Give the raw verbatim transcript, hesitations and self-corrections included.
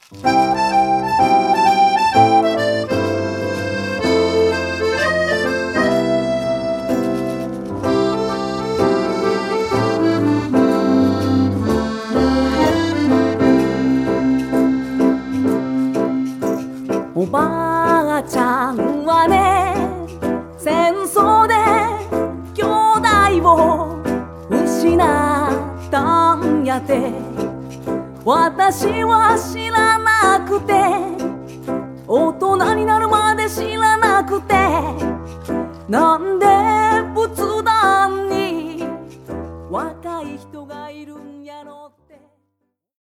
おばあちゃんはね、戦争で兄弟を失ったんやて。私は知らなくて、大人になるまで知らなくて、なんで